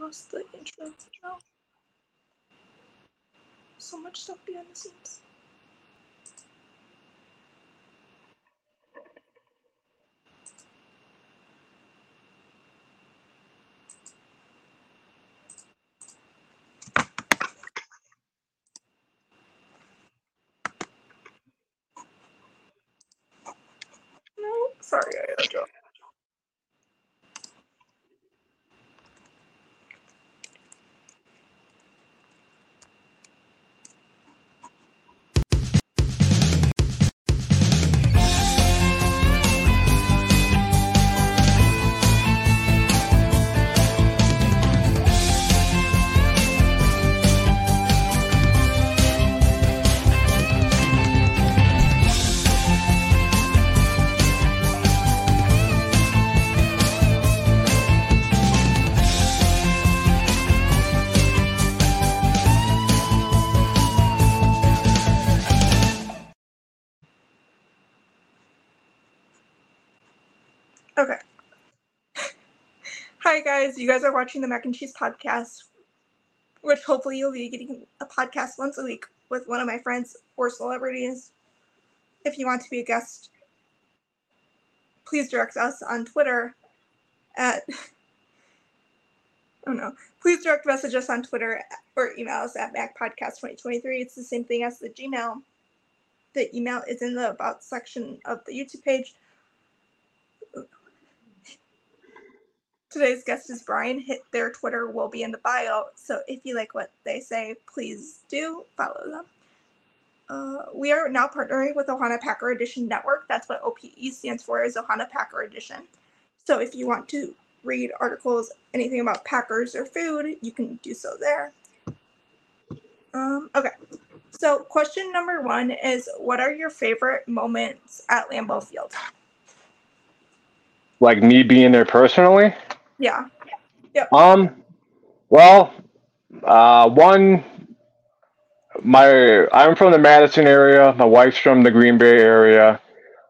lost the intro now. So much stuff behind the scenes. No, sorry, I dropped. Okay. Hi guys, you guys are watching the Mac and Cheese podcast, which hopefully you'll be getting a podcast once a week with one of my friends or celebrities. If you want to be a guest, please direct us on Twitter at please direct message us on Twitter or email us at MacPodcast2023. It's the same thing as the Gmail. The email is in the About section of the YouTube page. Today's guest is Brian. Their Twitter will be in the bio, so if you like what they say, please do follow them. We are now partnering with Ohana Packer Edition Network. That's what OPE stands for, is Ohana Packer Edition. So if you want to read articles, anything about Packers or food, you can do so there. Okay, so question number 1 is, what are your favorite moments at Lambeau Field? Like me being there personally? Yeah. Yep. Well, I'm from the Madison area. My wife's from the Green Bay area.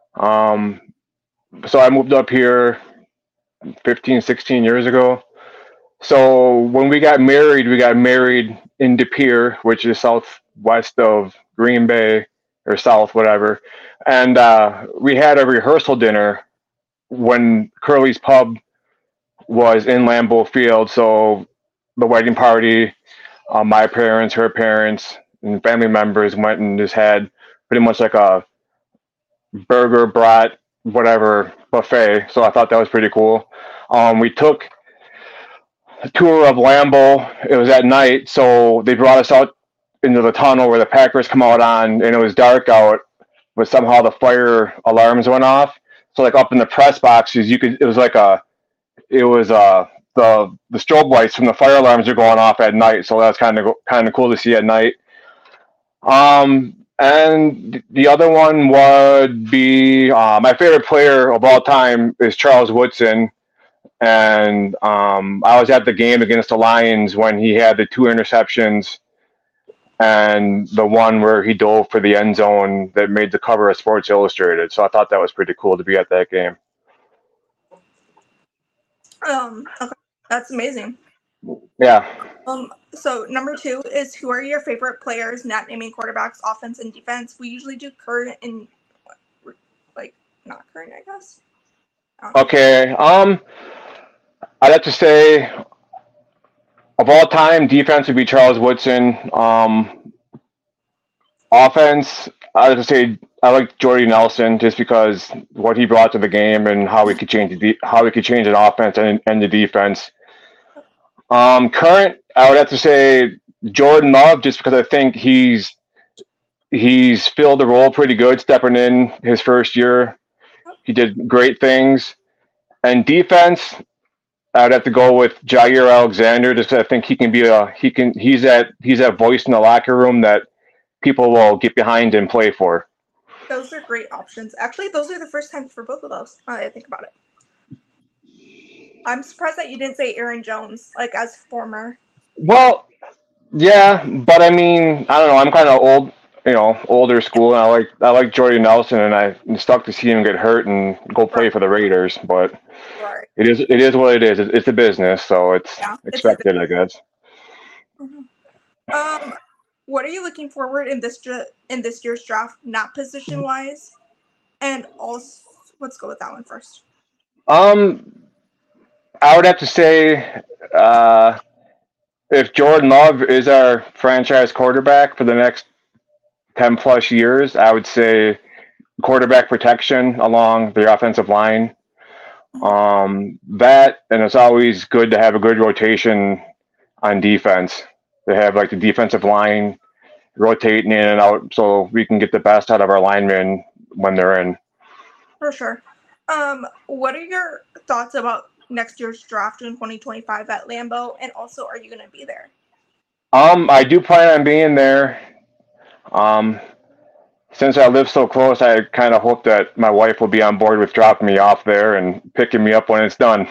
So I moved up here 15, 16 years ago. So when we got married in De Pere, which is southwest of Green Bay, or south, whatever. And we had a rehearsal dinner when Curly's Pub was in Lambeau Field. So the wedding party, my parents, her parents, and family members went and just had pretty much like a burger, brat, whatever buffet. So I thought that was pretty cool. We took a tour of Lambeau. It was at night, so they brought us out into the tunnel where the Packers come out on, and it was dark out, but somehow the fire alarms went off. So like up in the press boxes, the strobe lights from the fire alarms are going off at night, so that's kind of cool to see at night. And the other one would be my favorite player of all time is Charles Woodson, and I was at the game against the Lions when he had the 2 interceptions and the one where he dove for the end zone that made the cover of Sports Illustrated. So I thought that was pretty cool to be at that game. Okay. That's amazing. Yeah. So number 2 is, who are your favorite players, not naming quarterbacks, offense and defense? We usually do current and not current, I guess. Okay. I'd have to say, of all time, defense would be Charles Woodson. Offense, I'd have to say I like Jordy Nelson, just because what he brought to the game and how he could change an offense and the defense. Current, I would have to say Jordan Love, just because I think he's filled the role pretty good, stepping in his first year. He did great things. And defense, I would have to go with Jair Alexander, just because I think he's that voice in the locker room that people will get behind and play for. Those are great options. Actually, those are the first time for both of those. I think about it. I'm surprised that you didn't say Aaron Jones, as former. Well, yeah, but I mean, I don't know. I'm kind of old. older school, and I like Jordy Nelson, and I'm stuck to see him get hurt and go Right. play for the Raiders. But Right. it is what it is. It's a business, so it's Yeah. expected, I guess. What are you looking forward in this year's draft, not position wise, and also let's go with that one first. I would have to say, if Jordan Love is our franchise quarterback for the next 10 plus years, I would say quarterback protection along the offensive line. That, and it's always good to have a good rotation on defense. To have like the defensive line rotating in and out so we can get the best out of our linemen when they're in. For sure. What are your thoughts about next year's draft in 2025 at Lambeau, and also are you going to be there? I do plan on being there. Since I live so close, I kind of hope that my wife will be on board with dropping me off there and picking me up when it's done.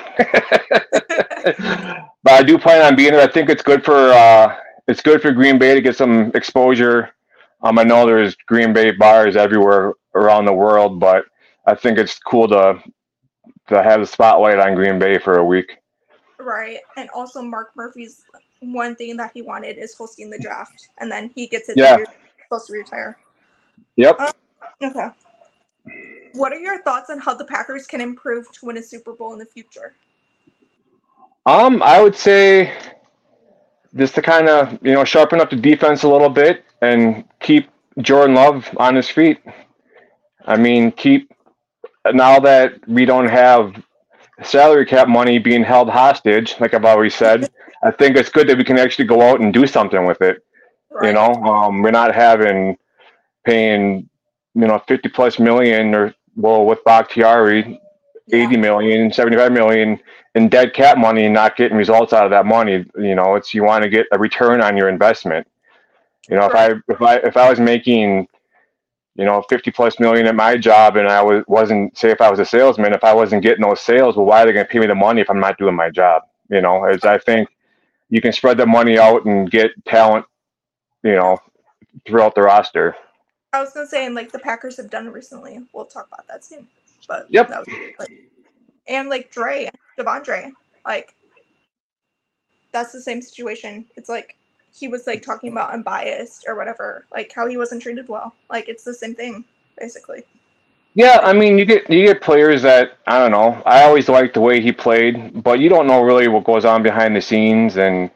But I do plan on being there. I think it's good for Green Bay to get some exposure. I know there's Green Bay bars everywhere around the world, but I think it's cool to have the spotlight on Green Bay for a week. Right, and also Mark Murphy's one thing that he wanted is hosting the draft, and then he gets it. Yeah. You're supposed to retire. Yep. Okay. What are your thoughts on how the Packers can improve to win a Super Bowl in the future? I would say just to kind of sharpen up the defense a little bit and keep Jordan Love on his feet. I mean, now that we don't have salary cap money being held hostage, like I've always said, I think it's good that we can actually go out and do something with it. Right. We're not paying 50 plus million, or with Bakhtiari 80 million, 75 million in dead cap money and not getting results out of that money. It's, you want to get a return on your investment. Right. If I was making 50 plus million at my job, and I wasn't, say if I was a salesman, if I wasn't getting those sales, well, why are they going to pay me the money if I'm not doing my job? I think you can spread the money out and get talent, throughout the roster. I was going to say, and like the Packers have done recently. We'll talk about that soon. But Yep. that was, and like Devondre, like that's the same situation. It's like he was like talking about unbiased or whatever, like how he wasn't treated well. Like it's the same thing, basically. Yeah, I mean, you get players that, I don't know. I always liked the way he played, but you don't know really what goes on behind the scenes, and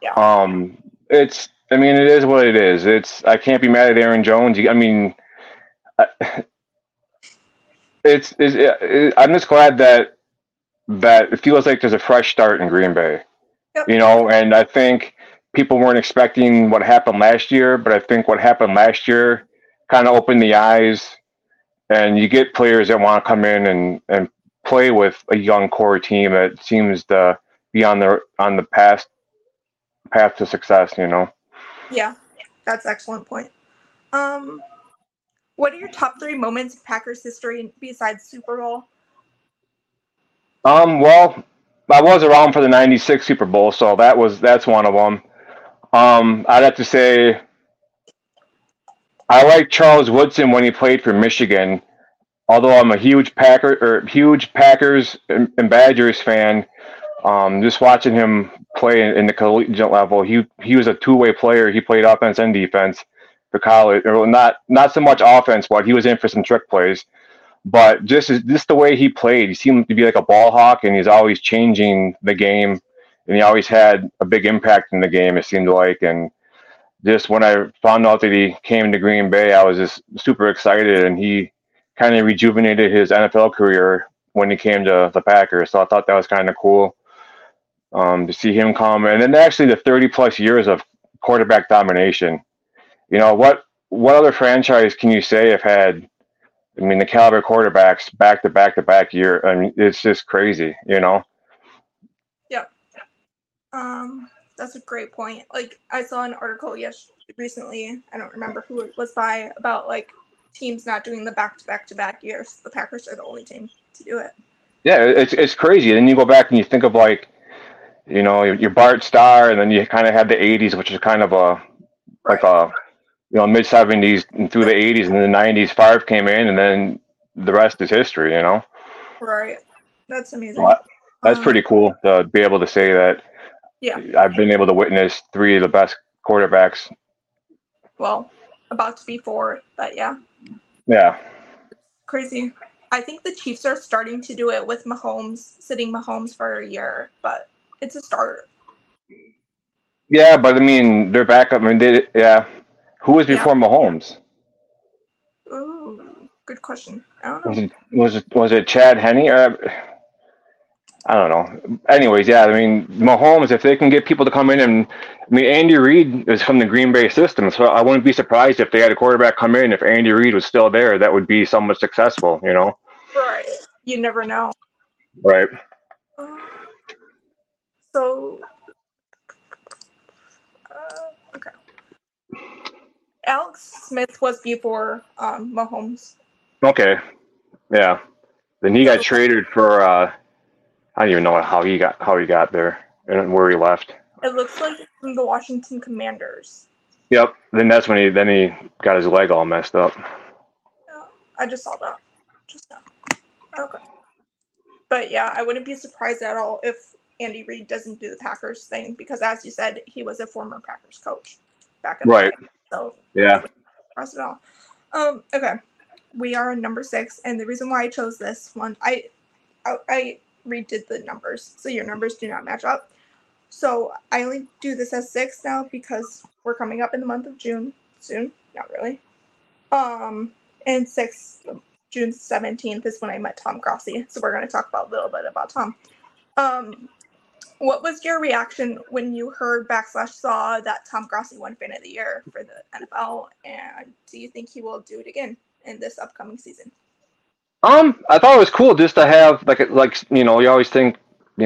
it is what it is. I can't be mad at Aaron Jones. I'm just glad that it feels like there's a fresh start in Green Bay. Yep. And I think people weren't expecting what happened last year, but I think what happened last year kind of opened the eyes, and you get players that want to come in and play with a young core team that seems to be on the path to success. Yeah, that's an excellent point. What are your top 3 moments in Packers history besides Super Bowl? Well, I was around for the '96 Super Bowl, so that's one of them. I'd have to say I like Charles Woodson when he played for Michigan. Although I'm a huge Packers and Badgers fan, just watching him play in the collegiate level, he was a two-way player. He played offense and defense for college. Or not so much offense, but he was in for some trick plays. But just the way he played, he seemed to be like a ball hawk, and he's always changing the game, and he always had a big impact in the game, it seemed like. And just when I found out that he came to Green Bay, I was just super excited, and he kind of rejuvenated his NFL career when he came to the Packers. So I thought that was kind of cool to see him come. And then actually the 30 plus years of quarterback domination. What other franchise can you say have had, the caliber quarterbacks back to back to back year? It's just crazy, Yeah. That's a great point. Like I saw an article recently, I don't remember who it was by, about like teams not doing the back-to-back years. The Packers are the only team to do it. Yeah, it's crazy. Then you go back and you think of like, your Bart Starr, and then you kind of have the '80s, which is kind of like a mid 70s and through the 80s and the 90s, Favre came in, and then the rest is history. Right. That's So amazing. that's pretty cool to be able to say that. Yeah. I've been able to witness three of the best quarterbacks. Well, about to be four, but yeah. Yeah. Crazy. I think the Chiefs are starting to do it with Mahomes, sitting Mahomes for a year, but it's a start. Yeah, but I mean, their backup. I mean, who was before Mahomes? Ooh, good question. I don't know. Was it Chad Henne? I don't know. Anyways, yeah, I mean, Mahomes, if they can get people to come in, and I mean, Andy Reid is from the Green Bay system, so I wouldn't be surprised if they had a quarterback come in. If Andy Reid was still there, that would be somewhat successful. Right. You never know. Right. So, okay. Alex Smith was before Mahomes. Okay. Yeah. Then he got traded for. I don't even know how he got there and where he left. It looks like from the Washington Commanders. Yep. Then that's when he got his leg all messed up. I just saw that. Just now. Okay. But yeah, I wouldn't be surprised at all if Andy Reid doesn't do the Packers thing because, as you said, he was a former Packers coach back in the day. So yeah. Surprised at all. Okay. We are on number 6, and the reason why I chose this one, I redid the numbers, so your numbers do not match up. So I only do this as 6 now because we're coming up in the month of June soon. Not really. And 6, June 17th is when I met Tom Grossi. So we're going to talk a little bit about Tom. What was your reaction when you heard / saw that Tom Grossi won Fan of the Year for the NFL? And do you think he will do it again in this upcoming season? I thought it was cool just to have like you always think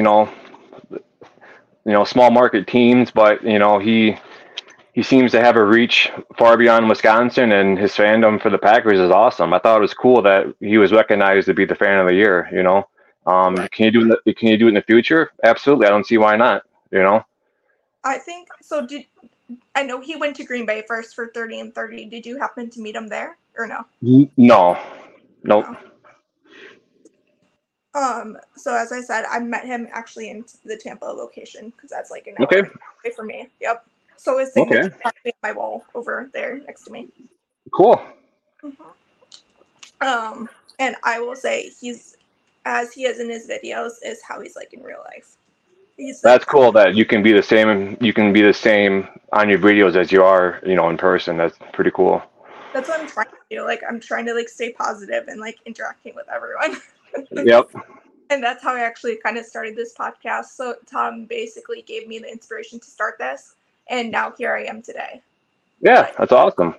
small market teams, but he seems to have a reach far beyond Wisconsin, and his fandom for the Packers is awesome. I thought it was cool that he was recognized to be the Fan of the Year. Can you do it? Can you do it in the future? Absolutely. I don't see why not. I think so. I know he went to Green Bay first for 30 and 30. Did you happen to meet him there or no? No. Nope. So as I said, I met him actually in the Tampa location because that's like an hour away from me. Yep. So his signature on my wall over there next to me. Cool. Mm-hmm. And I will say he's as he is in his videos is how he's like in real life. That's cool that you can be the same. You can be the same on your videos as you are, in person. That's pretty cool. That's what I'm trying to do. Like I'm trying to stay positive and interacting with everyone. Yep. And that's how I actually kind of started this podcast. So Tom basically gave me the inspiration to start this, and now here I am today. Yeah, that's awesome.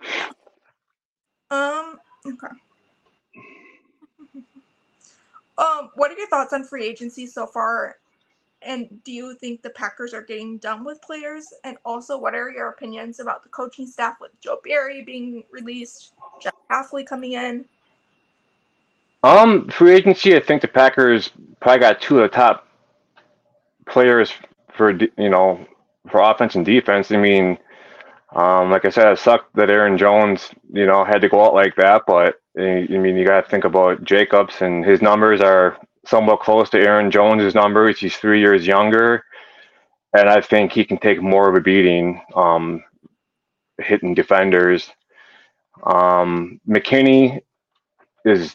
Okay. What are your thoughts on free agency so far? And do you think the Packers are getting done with players? And also, what are your opinions about the coaching staff with Joe Barry being released, Jeff Hafley coming in? Free agency, I think the Packers probably got 2 of the top players for offense and defense. I mean, like I said, it sucked that Aaron Jones, had to go out like that. But I mean, you got to think about Jacobs, and his numbers are somewhat close to Aaron Jones's numbers. He's 3 years younger, and I think he can take more of a beating, hitting defenders. McKinney is,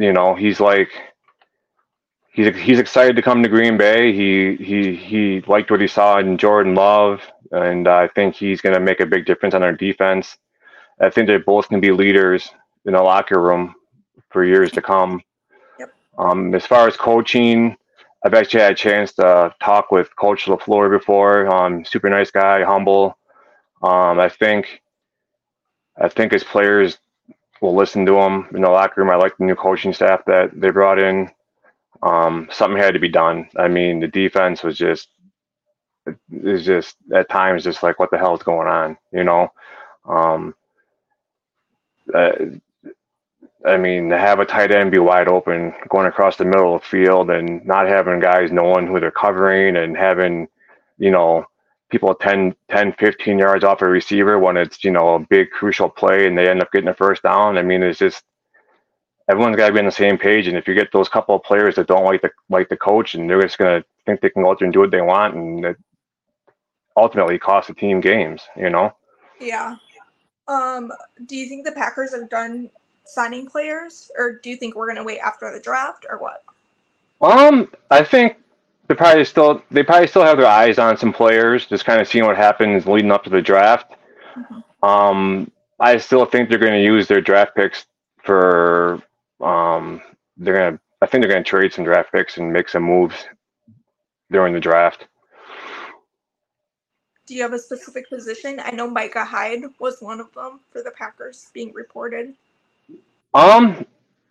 he's excited to come to Green Bay. He liked what he saw in Jordan Love, and I think he's going to make a big difference on our defense. I think they both can be leaders in the locker room for years to come. Yep. As far as coaching, I've actually had a chance to talk with Coach LaFleur before. Super nice guy, humble. I think his players will listen to him in the locker room. I like the new coaching staff that they brought in. Something had to be done. I mean, the defense was just at times just like, what the hell is going on? I mean, to have a tight end be wide open going across the middle of the field and not having guys knowing who they're covering and having, people 10, 15 yards off a receiver when it's, a big crucial play and they end up getting a first down. I mean, it's just everyone's got to be on the same page. And if you get those couple of players that don't like the coach and they're just going to think they can go out there and do what they want, and it ultimately costs the team games, Yeah. Do you think the Packers are done signing players, or do you think we're going to wait after the draft, or what? I think they probably still have their eyes on some players, just kind of seeing what happens leading up to the draft. Mm-hmm. I still think they're going to use their draft picks for. I think they're going to trade some draft picks and make some moves during the draft. Do you have a specific position? I know Micah Hyde was one of them for the Packers being reported. I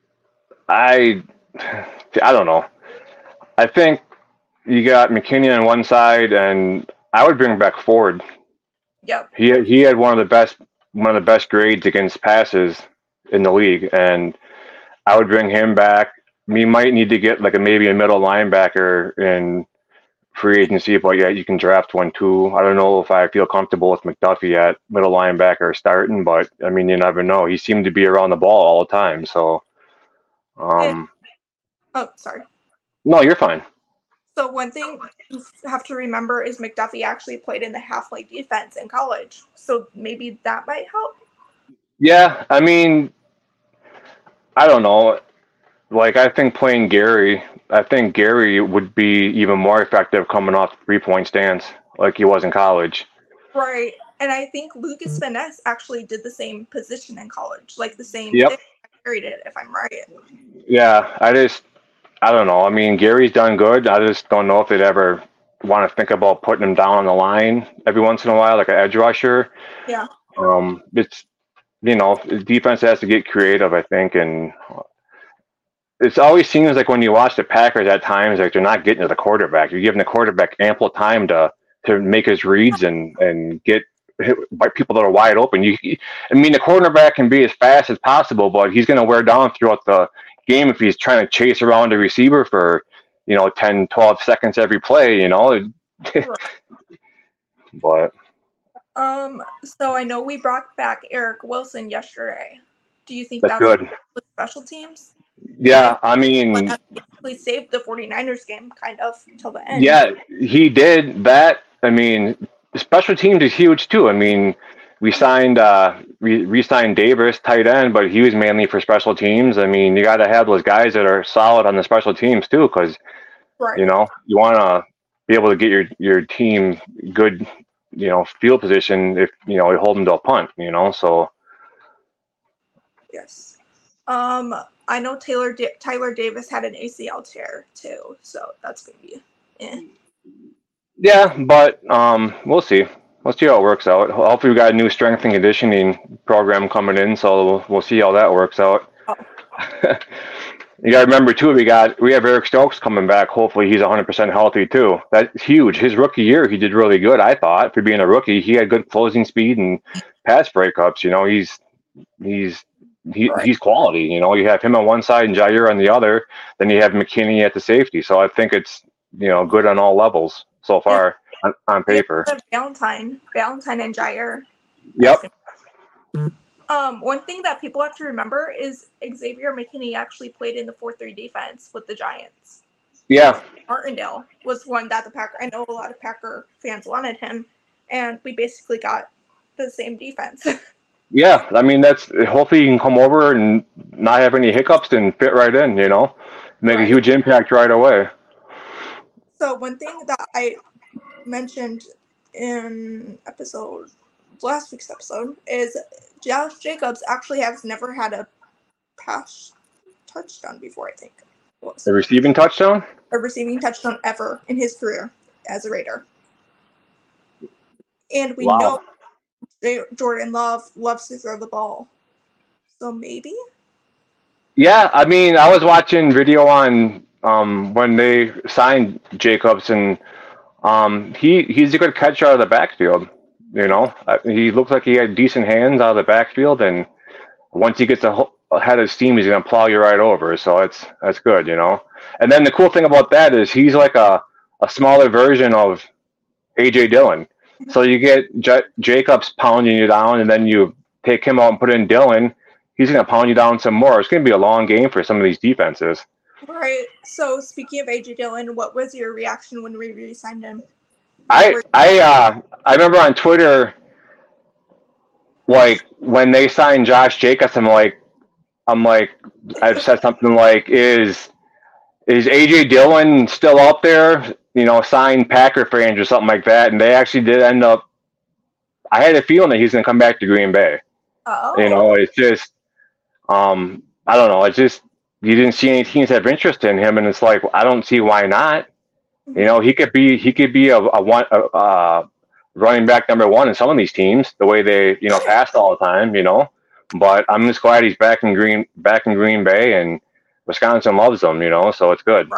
don't know. I think you got McKinney on one side, and I would bring back Ford. Yep. He had one of the best grades against passes in the league, and I would bring him back. We might need to get maybe a middle linebacker in free agency, but yeah, you can draft one too. I don't know if I feel comfortable with McDuffie at middle linebacker starting, but I mean, you never know. He seemed to be around the ball all the time, so. Oh, sorry. No, you're fine. So one thing you have to remember is McDuffie actually played in the half-lane defense in college, so maybe that might help. Yeah, I mean, I don't know. I think playing Gary, would be even more effective coming off the 3-point stance like he was in college. Right, and I think Lucas Van Ness actually did the same position in college, the same Yep. thing Gary did, if I'm right. Yeah, I don't know. I mean, Gary's done good. I just don't know if they'd ever want to think about putting him down on the line every once in a while, like an edge rusher. Yeah. It's, the defense has to get creative, I think, and it always seems like when you watch the Packers at times, they're not getting to the quarterback. You're giving the quarterback ample time to make his reads and get hit by people that are wide open. The quarterback can be as fast as possible, but he's going to wear down throughout the game if he's trying to chase around the receiver for 10, 12 seconds every play. But so I know we brought back Eric Wilson yesterday. Do you think that's good with special teams? Yeah, I mean, we saved the 49ers game kind of until the end. Yeah, he did that. I mean, special teams is huge too. I mean, we signed re-signed Davis, tight end, but he was mainly for special teams. I mean, you got to have those guys that are solid on the special teams too, because Right. you want to be able to get your team good, field position if you hold them to a punt. So Yes. I know Tyler Davis had an ACL tear too, so that's gonna be. Yeah, but we'll see. Let's see how it works out. Hopefully, we got a new strength and conditioning program coming in, so we'll see how that works out. Oh. You got to remember too, we have Eric Stokes coming back. Hopefully, he's 100% healthy too. That's huge. His rookie year, he did really good. I thought for being a rookie, he had good closing speed and pass breakups. He's quality. You have him on one side and Jair on the other. Then you have McKinney at the safety. So I think it's good on all levels so far on paper. Valentine and Jair. Yep. One thing that people have to remember is Xavier McKinney actually played in the 4-3 defense with the Giants. Yeah. Martindale was one that I know a lot of Packer fans wanted him, and we basically got the same defense. Yeah, I mean, hopefully you can come over and not have any hiccups and fit right in, make a huge impact right away. So one thing that I mentioned in last week's episode is Josh Jacobs actually has never had a pass touchdown before, I think. A receiving touchdown? A receiving touchdown ever in his career as a Raider. And we know Jordan Love loves to throw the ball. So maybe? Yeah, I mean, I was watching video on when they signed Jacobs, and he's a good catcher out of the backfield. He looks like he had decent hands out of the backfield, and once he gets ahead of steam, he's going to plow you right over. So that's good, And then the cool thing about that is he's like a smaller version of A.J. Dillon. So you get Jacobs pounding you down, and then you take him out and put in Dillon. He's going to pound you down some more. It's going to be a long game for some of these defenses. Right. So speaking of AJ Dillon, what was your reaction when we re-signed him? I remember on Twitter, like when they signed Josh Jacobs, I've said something like, is AJ Dillon still out there? You know, signed Packer fans or something like that, and they actually did end up. I had a feeling that he's going to come back to Green Bay. Oh. You know, it's just, I don't know. It's just you didn't see any teams have interest in him, and it's like I don't see why not. You know, he could be a running back number one in some of these teams, the way they pass all the time. You know, but I'm just glad he's back in Green Bay, and Wisconsin loves him. You know, so it's good.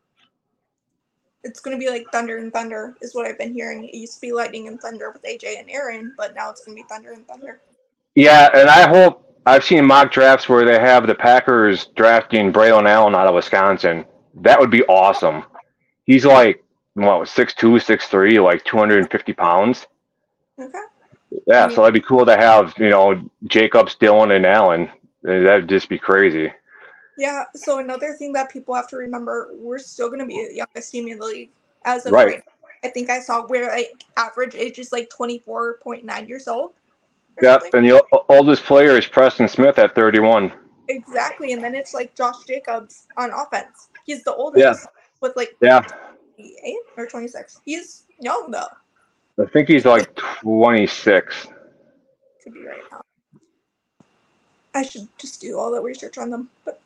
It's going to be like Thunder and Thunder is what I've been hearing. It used to be Lightning and Thunder with AJ and Aaron, but now it's going to be Thunder and Thunder. Yeah, and I hope I've seen mock drafts where they have the Packers drafting Braylon Allen out of Wisconsin. That would be awesome. He's like, 6'2", 6'3", like 250 pounds. Okay. Yeah, so that'd be cool to have, Jacobs, Dillon, and Allen. That'd just be crazy. Yeah, so another thing that people have to remember, we're still going to be the youngest team in the league as of Right. right now. I think I saw where average age is 24.9 years old. Yep, and the oldest player is Preston Smith at 31. Exactly, and then it's like Josh Jacobs on offense. He's the oldest. Yeah. With 28 or 26. He's young though. I think he's like 26. Could be right now. I should just do all the research on them, but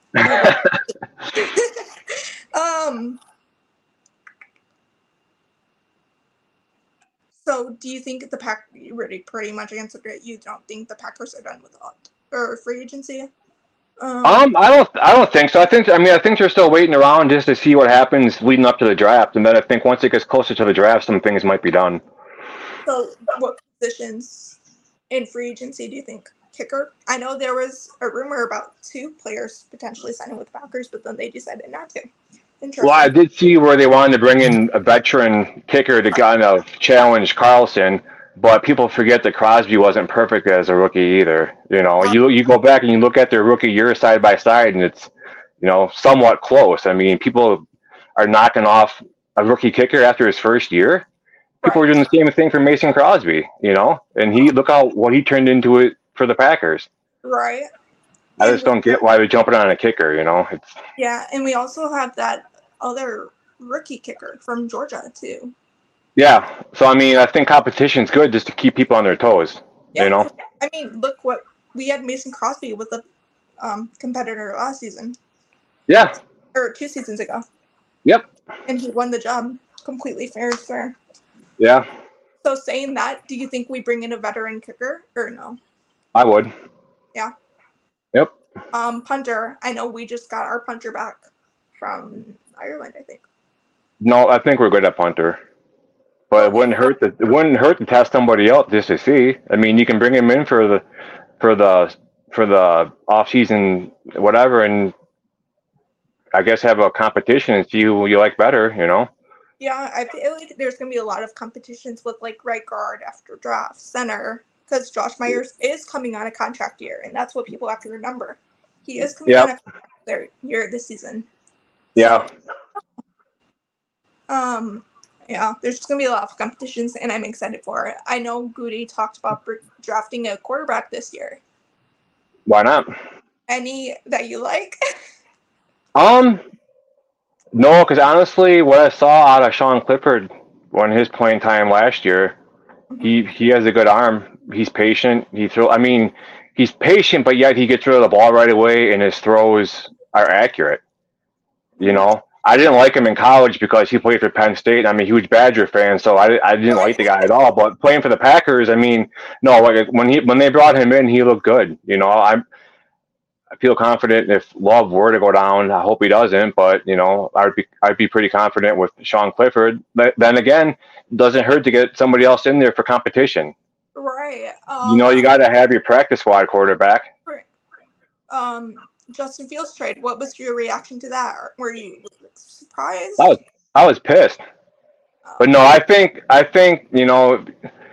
So do you think the Pack really pretty much answered it? You don't think the Packers are done with or free agency? I don't think so. I think they're still waiting around just to see what happens leading up to the draft, and then I think once it gets closer to the draft, some things might be done. So, what positions in free agency do you think? Kicker? I know there was a rumor about 2 players potentially signing with the Packers, but then they decided not to. Interesting. Well, I did see where they wanted to bring in a veteran kicker to kind of challenge Carlson. But people forget that Crosby wasn't perfect as a rookie either. You go back and you look at their rookie year side by side, and it's, somewhat close. I mean, people are knocking off a rookie kicker after his first year. People were doing the same thing for Mason Crosby, and look what he turned into it for the Packers. Right. I just don't get why they're jumping on a kicker, Yeah, and we also have that other rookie kicker from Georgia too. Yeah, so I think competition's good just to keep people on their toes. Yeah, I mean, look what we had Mason Crosby with a competitor last season. Yeah. Or 2 seasons ago. Yep. And he won the job. Completely fair is fair. Yeah. So saying that, do you think we bring in a veteran kicker or no? I would. Yeah. Yep. Punter. I know we just got our punter back from Ireland, I think. No, I think we're good at punter. But it wouldn't hurt to test somebody else just to see. I mean, you can bring him in for the off season whatever, and I guess have a competition and see who you like better. Yeah, I feel like there's gonna be a lot of competitions with right guard after draft, center, because Josh Myers is coming on a contract year, and that's what people have to remember. He is coming on a contract year this season. Yeah. So, yeah, there's just going to be a lot of competitions, and I'm excited for it. I know Goody talked about drafting a quarterback this year. Why not? Any that you like? No, because honestly, what I saw out of Sean Clifford when his playing time last year, he has a good arm. He's patient. He's patient, but yet he gets rid of the ball right away, and his throws are accurate. I didn't like him in college because he played for Penn State. I'm a huge Badger fan, so I didn't like the guy at all. But playing for the Packers, when they brought him in, he looked good. I feel confident if Love were to go down. I hope he doesn't, but I'd be pretty confident with Sean Clifford. But then again, it doesn't hurt to get somebody else in there for competition. Right. You got to have your practice squad quarterback. Right. Justin Fields trade. What was your reaction to that? Were you surprised? I was pissed. But no, I think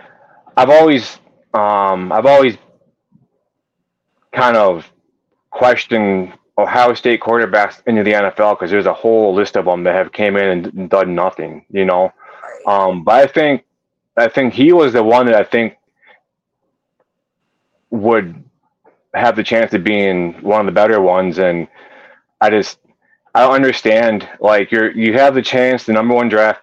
I've always kind of questioned Ohio State quarterbacks into the NFL because there's a whole list of them that have came in and done nothing, you know. Right. But I think he was the one that I think would have the chance of being one of the better ones, and I don't understand. Like you have the chance, the number one draft,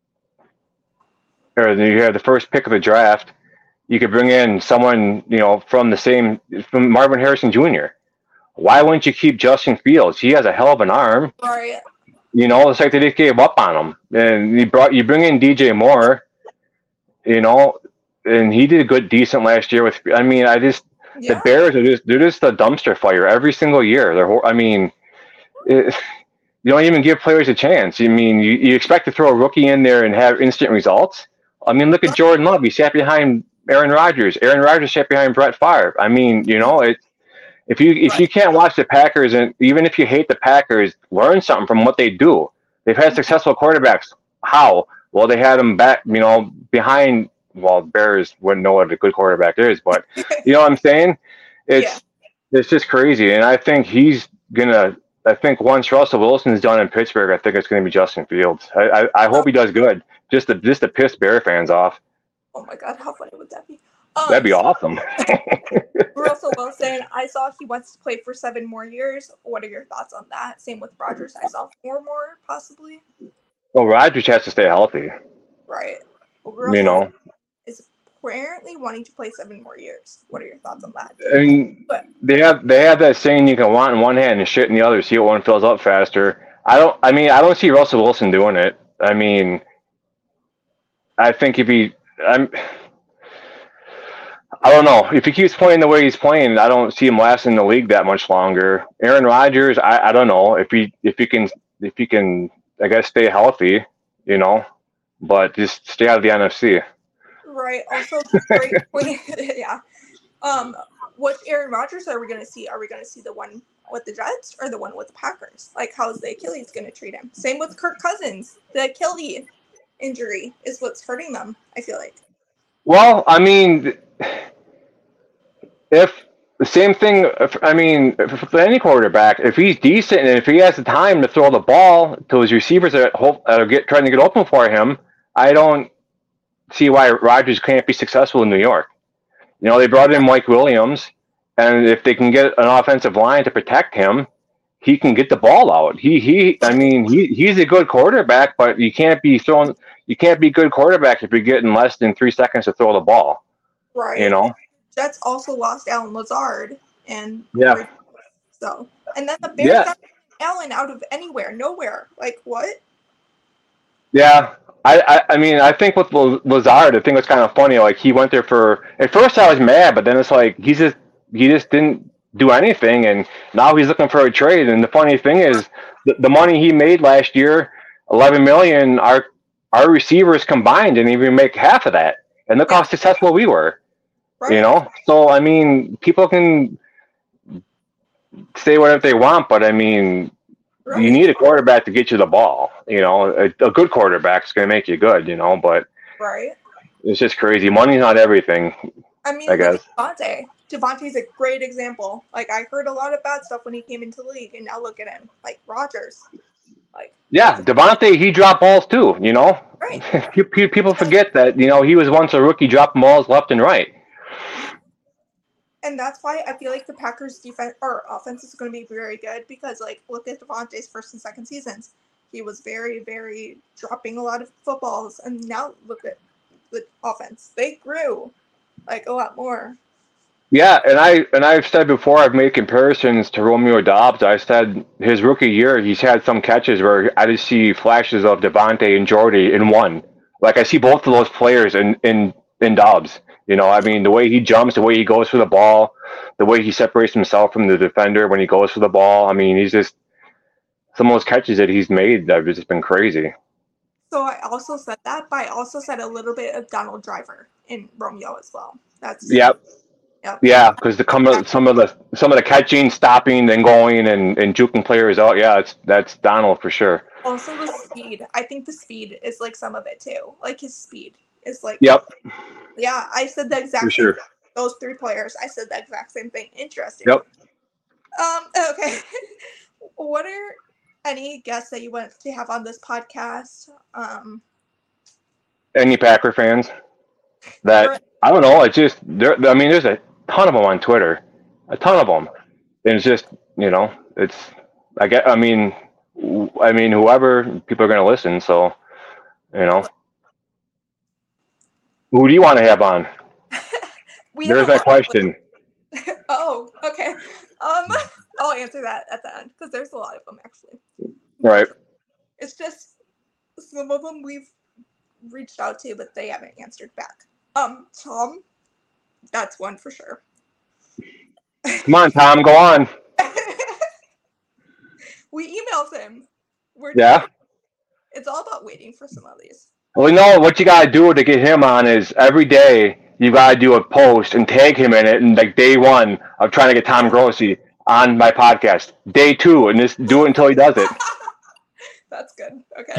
or you have the first pick of the draft. You could bring in someone, you know, from Marvin Harrison Jr. Why wouldn't you keep Justin Fields? He has a hell of an arm. Right. You know, it's like they just gave up on him, and you bring in DJ Moore. You know, and he did decent last year with. I mean, the Bears they're just a dumpster fire every single year. You don't even give players a chance. I mean, you expect to throw a rookie in there and have instant results. I mean, look at Jordan Love. He sat behind Aaron Rodgers. Aaron Rodgers sat behind Brett Favre. I mean, you know, if you can't watch the Packers, and even if you hate the Packers, learn something from what they do. They've had successful quarterbacks. How? Well, they had them back, you know, behind. Well, Bears wouldn't know what a good quarterback is, but you know what I'm saying? It's just crazy, and I think I think once Russell Wilson's done in Pittsburgh, I think it's gonna be Justin Fields. I hope he does good, just to piss Bear fans off. Oh my God, how funny would that be? That'd be awesome. Russell Wilson, I saw he wants to play for 7 more years. What are your thoughts on that? Same with Rodgers. I saw 4 more, possibly. Well, Rodgers has to stay healthy. Right. Russell, you know, is apparently wanting to play 7 more years. What are your thoughts on that? I mean, they have that saying you can want in one hand and shit in the other. See what one fills up faster. I don't see Russell Wilson doing it. I mean, I think I don't know. If he keeps playing the way he's playing, I don't see him lasting in the league that much longer. Aaron Rodgers, I don't know if he can I guess stay healthy, you know, but just stay out of the NFC. Right. Also, great point. Yeah. What Aaron Rodgers are we going to see? Are we going to see the one with the Jets or the one with the Packers? Like, how's the Achilles going to treat him? Same with Kirk Cousins. The Achilles injury is what's hurting them, I feel like. Well, I mean, if the same thing, for any quarterback, if he's decent and if he has the time to throw the ball to his receivers that are trying to get open for him, I don't see why Rodgers can't be successful in New York. You know, they brought in Mike Williams, and if they can get an offensive line to protect him, he can get the ball out. He's a good quarterback, but you can't be good quarterback if you're getting less than 3 seconds to throw the ball. Right. You know? Jets also lost Allen Lazard, and yeah. So, and then the Bears got Allen out of nowhere. Like, what? Yeah. I think with Lazard, I think it's kind of funny. Like, he went there at first I was mad, but then it's like he just didn't do anything, and now he's looking for a trade. And the funny thing is, the money he made last year, $11 million, our receivers combined didn't even make half of that. And look how successful we were. Right. You know, so I mean, people can say whatever they want, but I mean, you need a quarterback to get you the ball. You know, a good quarterback is going to make you good. You know, but it's just crazy. Money's not everything. I guess Devontae's a great example. Like, I heard a lot of bad stuff when he came into the league, and now look at him. Like Rodgers. Devontae, he dropped balls too. You know, right? People forget that. You know, he was once a rookie dropping balls left and right. And that's why I feel like the Packers' defense or offense is going to be very good because, like, look at Devontae's first and second seasons. He was very, very dropping a lot of footballs, and now look at the offense. They grew, like, a lot more. Yeah, and I've said before, I've made comparisons to Romeo Doubs. I said his rookie year, he's had some catches where I just see flashes of Devontae and Jordy in one. Like, I see both of those players in Doubs. You know, I mean, the way he jumps, the way he goes for the ball, the way he separates himself from the defender when he goes for the ball. I mean, he's just some of those catches that he's made that have just been crazy. So I also said that, but I also said a little bit of Donald Driver in Romeo as well. Yep. Yeah, because some of the catching, stopping, and going and juking players out. Yeah, that's Donald for sure. Also the speed. I think the speed is like some of it too. Like his speed is like, Yep, yeah, I said the for exact same sure. thing. Those 3 players, I said the exact same thing. Interesting. Yep. Okay. What are any guests that you want to have on this podcast? Any Packer fans that, I don't know, it's just, I mean, there's a ton of them on Twitter, a ton of them. And it's just, it's, I mean, whoever, people are going to listen. So, who do you want to have on? There's that question. Oh, okay. I'll answer that at the end because there's a lot of them actually. Right. It's just some of them we've reached out to, but they haven't answered back. Tom, that's one for sure. Come on, Tom, go on. We emailed him. Yeah. It's all about waiting for some of these. Well, what you gotta do to get him on is every day you gotta do a post and tag him in it. And like day 1 of trying to get Tom Grossi on my podcast, day 2, and just do it until he does it. That's good. Okay.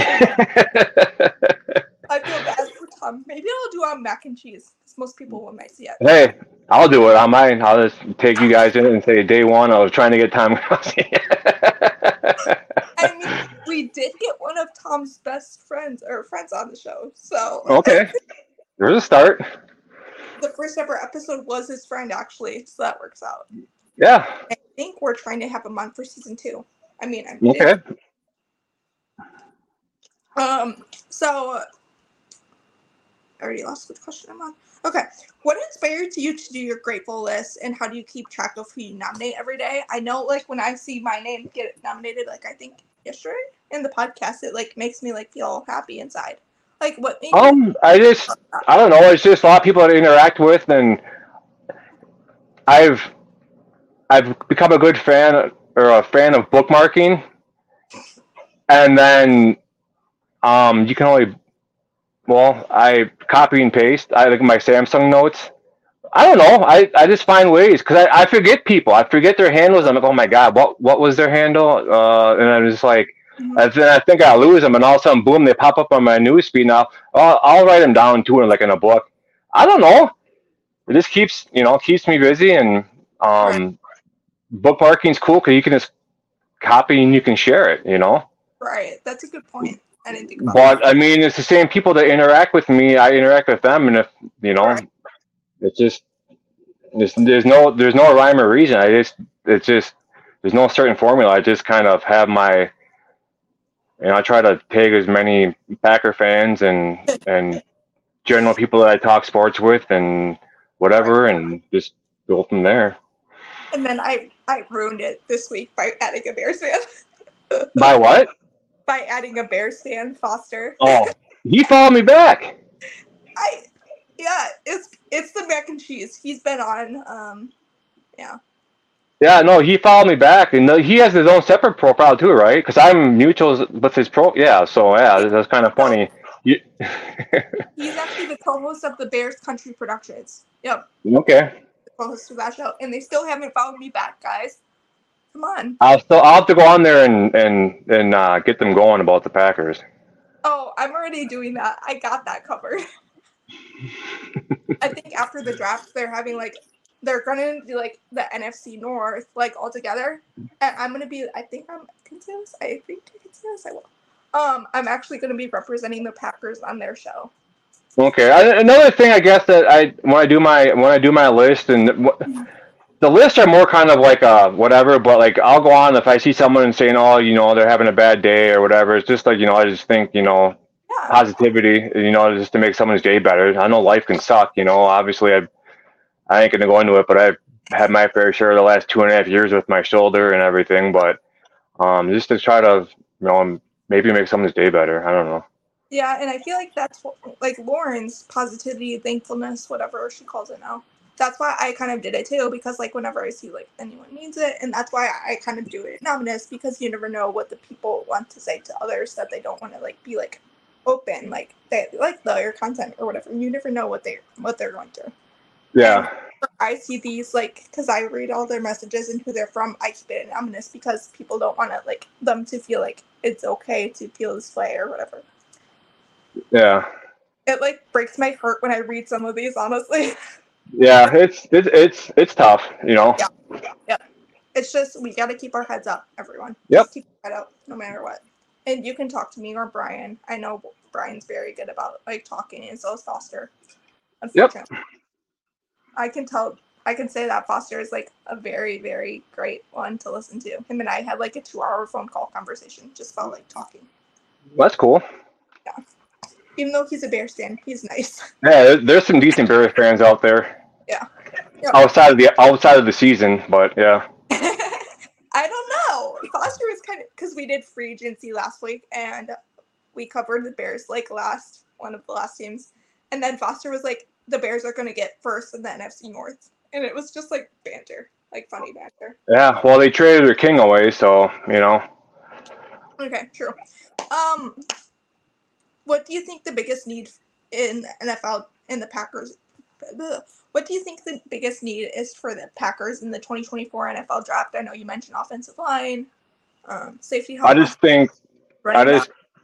I feel bad for Tom. Maybe I'll do on mac and cheese because most people might see it. Hey, I'll do it on mine. I'll just take you guys in and say day 1 I was trying to get Tom Grossi. I mean, we did get one of Tom's best friends on the show. So okay, there's a start. The first ever episode was his friend actually, so that works out. Yeah. I think we're trying to have him on for season 2. I mean, okay. So I already lost which question I'm on. Okay. What inspired you to do your grateful list, and how do you keep track of who you nominate every day? I know, like, when I see my name get nominated, like, I think yesterday in the podcast, it, like, makes me, like, feel happy inside. Like, what made you... I don't know. It's just a lot of people to interact with, and I've become a good fan, or a fan of bookmarking, and then you can only... Well, I copy and paste. I like my Samsung notes. I don't know. I just find ways because I forget people. I forget their handles. I'm like, oh my god, what was their handle? And I'm just like, and then I think I lose them, and all of a sudden, boom, they pop up on my newsfeed. Now I'll write them down too, like in a book. I don't know. It just keeps me busy, and bookmarking's cool because you can just copy and you can share it. Right. That's a good point. I didn't think about But that. I mean, it's the same people that interact with me. I interact with them, and if Right. it's just there's no rhyme or reason. It's just there's no certain formula. I just kind of have my I try to tag as many Packer fans and general people that I talk sports with and whatever, and just go from there. And then I ruined it this week by adding a Bears fan. By what? By adding a Bears fan, Foster. Oh, he followed me back. It's the mac and cheese. He's been on. Yeah. Yeah, no, he followed me back, and he has his own separate profile too, right? Because I'm mutuals with his pro. Yeah, so yeah, that's kind of funny. He's actually the co-host of the Bears Country Productions. Yep. Okay. The co-host of that show, and they still haven't followed me back, guys. Come on. I'll have to go on there and get them going about the Packers. Oh, I'm already doing that. I got that covered. I think after the draft, they're gonna do like the NFC North like all together, and I'm gonna be. I think I can say this. I will. I'm actually gonna be representing the Packers on their show. Okay. Another thing, I guess that when I do my list, and the lists are more kind of like whatever, but like I'll go on if I see someone saying, oh, they're having a bad day or whatever. It's just like I just think positivity, just to make someone's day better. I know life can suck, obviously I ain't gonna go into it, but I've had my fair share of the last 2.5 years with my shoulder and everything. But just to try to maybe make someone's day better. I don't know. Yeah, and I feel like that's what, like Lauren's positivity, thankfulness, whatever she calls it now. That's why I kind of did it too, because like whenever I see like anyone needs it, and that's why I kind of do it anonymous, because you never know what the people want to say to others that they don't want to like be like open, like they like your content or whatever. You never know what they're going through. Yeah. And I see these like because I read all their messages and who they're from. I keep it anonymous because people don't want to like them to feel like it's okay to feel this way or whatever. Yeah. It like breaks my heart when I read some of these, honestly. Yeah, it's tough, you know. Yeah. Yeah. It's just we gotta keep our heads up, everyone. Yep. Just keep your head up no matter what. And you can talk to me or Brian. I know Brian's very good about like talking, and so is Foster. Yep. Unfortunately. I can say that Foster is like a very, very great one to listen to. Him and I had like a 2-hour phone call conversation. Just felt like talking. That's cool. Yeah. Even though he's a Bears fan, he's nice. Yeah, there's some decent Bears fans out there. Yeah. Yep. Outside of the season, but yeah. I don't know. Foster was kind of because we did free agency last week and we covered the Bears like one of the last teams, and then Foster was like, "The Bears are going to get first in the NFC North," and it was just like banter, like funny banter. Yeah, well, they traded their king away, so you know. Okay, true. What do you think the biggest need in the NFL in the Packers? What do you think the biggest need is for the Packers in the 2024 NFL draft? I know you mentioned offensive line, safety. I just think running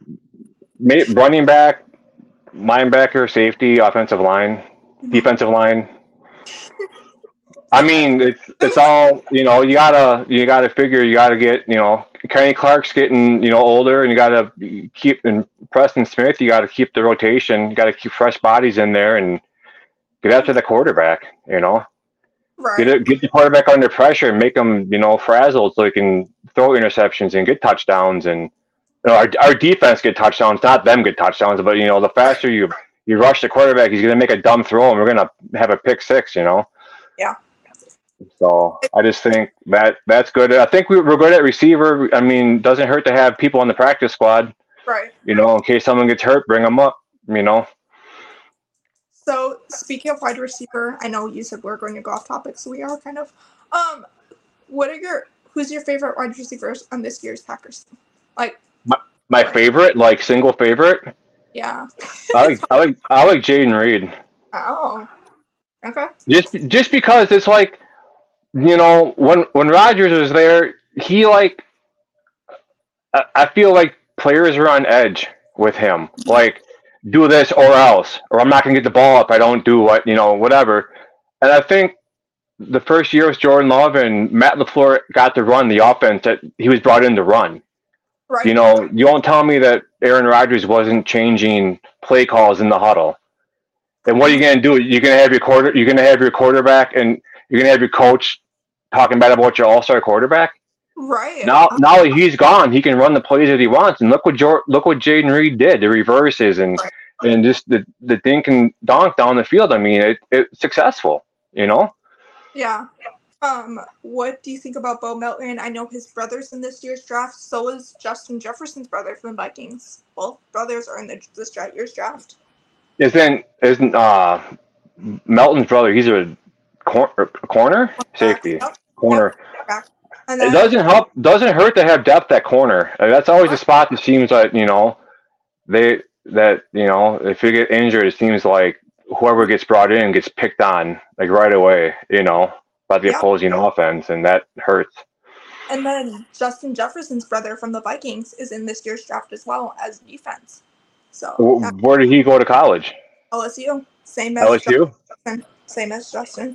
back, linebacker, safety, offensive line, defensive line. I mean, it's all, you know. You gotta figure. You gotta get, you know, Kenny Clark's getting, you know, older, and you gotta keep, and Preston Smith. You gotta keep the rotation. You gotta keep fresh bodies in there and get after the quarterback. You know, right. Get the quarterback under pressure and make them, you know, frazzled so he can throw interceptions and get touchdowns. And you know, our defense get touchdowns, not them get touchdowns. But you know, the faster you rush the quarterback, he's gonna make a dumb throw, and we're gonna have a pick six. You know. Yeah. So I just think that's good. I think we're good at receiver. I mean, doesn't hurt to have people on the practice squad. Right. You know, in case someone gets hurt, bring them up. You know. So speaking of wide receiver, I know you said we're going to go off topic, so we are kind of. Who's your favorite wide receivers on this year's Packers? Like my favorite, like single favorite. Yeah. I like Jayden Reed. Oh. Okay. Just because it's like, you know, when Rodgers was there, he like, I feel like players are on edge with him. Like, do this or else, or I'm not gonna get the ball if I don't do what, you know, whatever. And I think the first year with Jordan Love and Matt LaFleur got to run the offense that he was brought in to run. Right. You know, you won't tell me that Aaron Rodgers wasn't changing play calls in the huddle. And what are you going to do? You're going to have your quarterback, and you're going to have your coach talking bad about your all-star quarterback. Right. Now that he's gone, he can run the plays that he wants. And look what Jayden Reed did. The reverses and just the dink and donk down the field. I mean, it's successful. You know. Yeah. What do you think about Bo Melton? I know his brother's in this year's draft. So is Justin Jefferson's brother from the Vikings. Both brothers are in this year's draft. Isn't Melton's brother? He's a corner safety corner. And it doesn't hurt to have depth at corner. That's always a spot that seems like, you know, you know, if you get injured, it seems like whoever gets brought in gets picked on like right away, you know, by the opposing offense, and that hurts. And then Justin Jefferson's brother from the Vikings is in this year's draft as well as defense. So where did he go to college? LSU. Same as LSU. Same as Justin.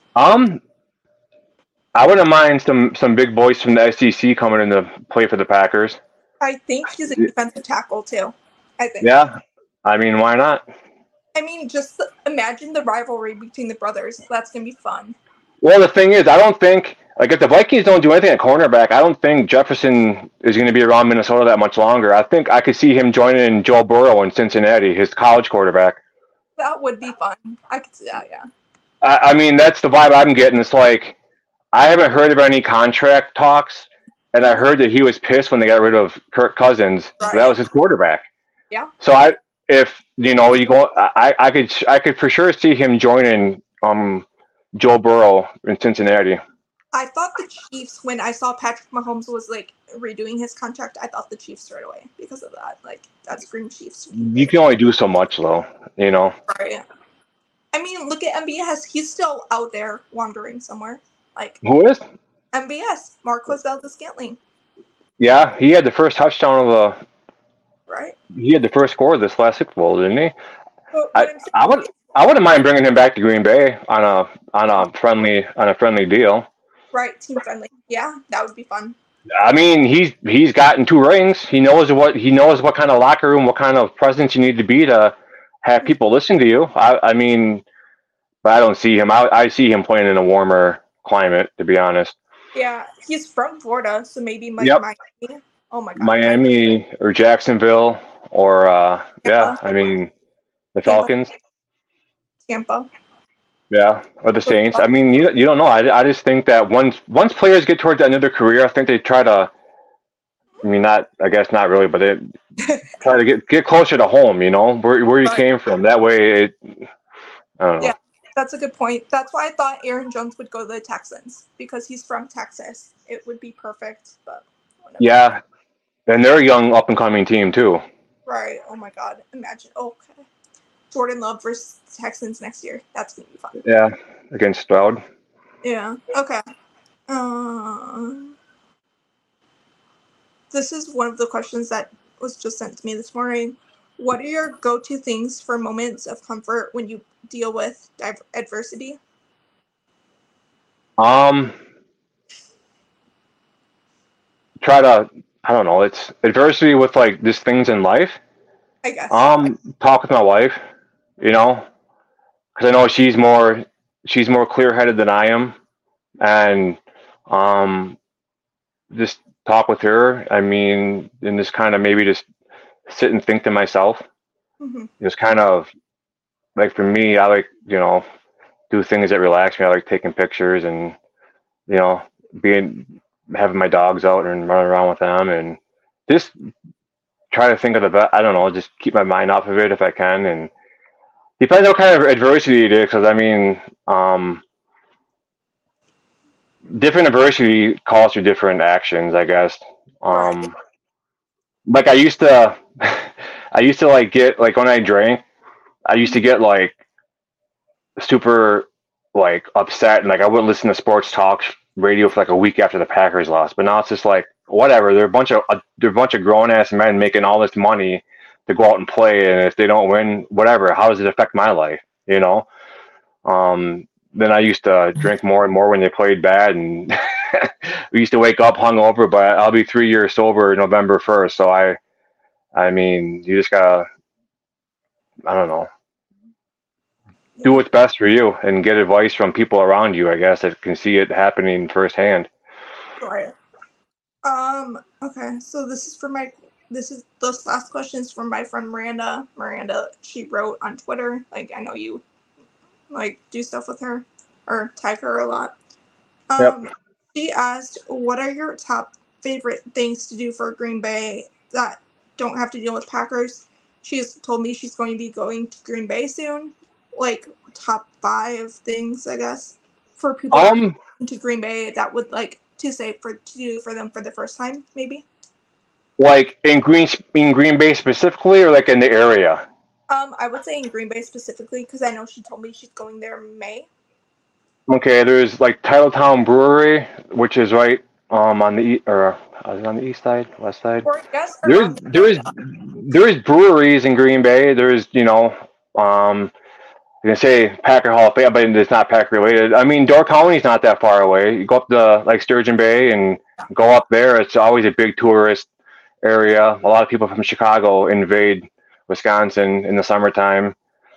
I wouldn't mind some big boys from the SEC coming in to play for the Packers. I think he's a defensive tackle too. I think. Yeah, I mean, why not? I mean, just imagine the rivalry between the brothers. That's gonna be fun. Well, the thing is, I don't think, like, if the Vikings don't do anything at cornerback, I don't think Jefferson is going to be around Minnesota that much longer. I think I could see him joining Joe Burrow in Cincinnati, his college quarterback. That would be fun. I could see that, yeah. I mean, that's the vibe I'm getting. It's like, I haven't heard of any contract talks, and I heard that he was pissed when they got rid of Kirk Cousins. Right. That was his quarterback. Yeah. So if you know, I could for sure see him joining Joe Burrow in Cincinnati. I thought the Chiefs, when I saw Patrick Mahomes was like redoing his contract, I thought the Chiefs right away because of that. Like, that screamed Chiefs. You can only do so much, though, you know. Right. I mean, look at MBS. He's still out there wandering somewhere. Like, who is? MBS, Marquez Valdes-Scantling. Yeah, he had the first touchdown of Right. He had the first score of this last Super Bowl, didn't he? But I what I'm I saying would I wouldn't mind bringing him back to Green Bay on a friendly deal. right, team friendly. Yeah, that would be fun. I mean, he's gotten 2 rings. He knows what kind of locker room, what kind of presence you need to be to have people listen to you. I mean, but I don't see him. I see him playing in a warmer climate, to be honest. Yeah, he's from Florida, so maybe like Yep, Miami. Oh my God, Miami, Miami or Jacksonville or yeah. Tampa, I mean, the Tampa, Falcons. Tampa. Yeah, or the Would be Saints. fun. I mean, you don't know. I just think that once players get towards the end of their career, I think they try to. I mean, not. I guess not really, but they try to get closer to home. You know, where you But came from. That way, I don't yeah, know. that's a good point. That's why I thought Aaron Jones would go to the Texans because he's from Texas. It would be perfect, but whatever. Yeah, and they're a young, up and coming team too. Right. Oh my God. Imagine. Okay. Jordan Love versus Texans next year. That's gonna be fun. Yeah, against Stroud. Yeah. Okay. Um, this is one of the questions that was just sent to me this morning. What are your go-to things for moments of comfort when you deal with adversity? Um, try to. I don't know. It's adversity with like just things in life. I guess. Talk with my wife. You know, because I know she's more clear headed than I am, and um, just talk with her. I mean, and just kind of maybe just sit and think to myself. Hmm. Just kind of like for me, I like do things that relax me. I like taking pictures and you know being having my dogs out and running around with them and just try to think of the best. I don't know, just keep my mind off of it if I can. And depends what kind of adversity it is, because I mean, different adversity calls for different actions, I guess. Right. Like I used to like get like when I drank, I used to Mhm. get like super like upset and like I wouldn't listen to sports talk radio for like a week after the Packers lost. But now it's just like whatever. They're a bunch of grown ass men making all this money to go out and play, and if they don't win, whatever. How does it affect my life? You know. Then I used to drink more and more when they played bad, and we used to wake up hungover. But I'll be 3 years sober November 1st, so I mean, you just gotta, I don't know, do Yeah. what's best for you and get advice from people around you, I guess, that can see it happening firsthand. Right. Okay. So this is those last questions from my friend Miranda. Miranda, she wrote on Twitter. Like I know you like do stuff with her or tag her a lot. Yep. Um, she asked, "What are your top favorite things to do for Green Bay that don't have to deal with Packers?" She's told me she's going to be going to Green Bay soon. Like top 5 things, I guess, for people Um, to Green Bay that would like to do for them for the first time, maybe. like in Green Bay specifically, or like in the area. I would say in Green Bay specifically because I know she told me she's going there in May. Okay, there's like Titletown Brewery, which is right on the or is it on the east side, west side. Or yes or There's north. there's there's breweries in Green Bay. There's you can say Packer Hall of Fame, but it's not Packer related. I mean, Door County's not that far away. You go up to like Sturgeon Bay and go up there. It's always a big tourist area. A lot of people from Chicago invade Wisconsin in the summertime.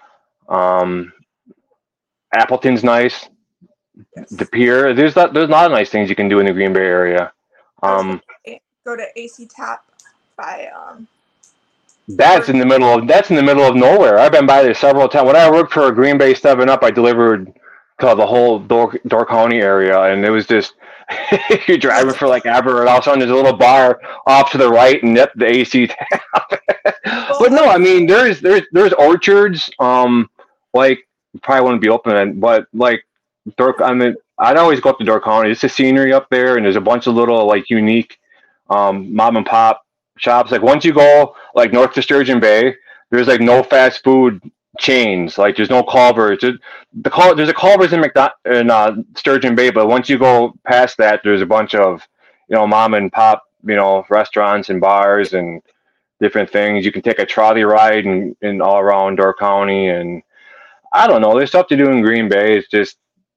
Um, Appleton's nice. The Yes. Pier. There's a lot of nice things you can do in the Green Bay area. I was going Um, to go to AC Tap by that's in the middle of nowhere. I've been by there several times. When I worked for Green Bay 7-Up, I delivered to the whole Door County area, and it was just you're driving for like ever, and all of a sudden there's a little bar off to the right, and yep, the AC tap. But no, I mean there's orchards. Like probably wouldn't be open, but like I mean I'd always go up to Door County. It's the scenery up there, and there's a bunch of little like unique mom and pop shops. Like once you go like north to Sturgeon Bay, there's like no fast food chains. Like there's no Culver's. There's a Culver's in Sturgeon Bay, but once you go past that, there's a bunch of mom and pop restaurants and bars, and different things. You can take a trolley ride in all around Door County, and I don't know. There's stuff to do in Green Bay. It's just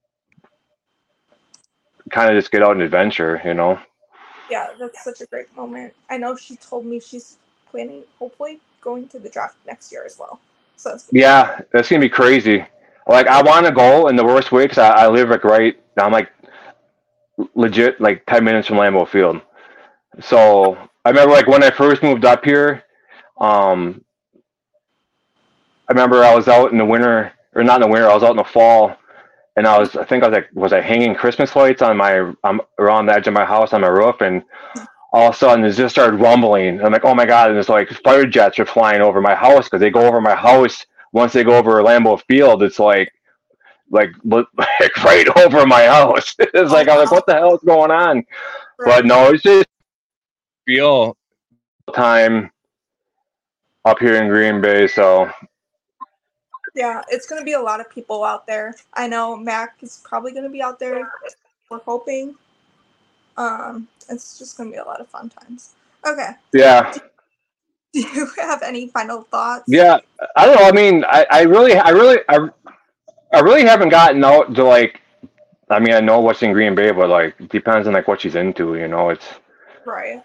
kind of just get out and adventure, you know. Yeah, that's such a great moment. I know she told me she's planning, hopefully, going to the draft next year as well. So yeah, that's gonna be crazy. Like I want to go in the worst way because I live like right. I'm like legit like 10 minutes from Lambeau Field. So I remember like when I first moved up here, I remember I was out in the winter, or not in the winter. I was out in the fall, and I think I was hanging Christmas lights on around the edge of my house on my roof, and all of a sudden it just started rumbling. I'm like, oh my god! And it's like fighter jets are flying over my house because they go over my house. Once they go over Lambeau Field, it's like right over my house. It's like I was like, what the hell is going on? Right. But no, it's just feel time up here in Green Bay, so. Yeah, it's going to be a lot of people out there. I know Mac is probably going to be out there. We're hoping. It's just going to be a lot of fun times. Okay. Yeah. Do you have any final thoughts? Yeah, I don't know. I mean, I really haven't gotten out to like. I mean, I know what's in Green Bay, but like, it depends on like what she's into. You know, it's right.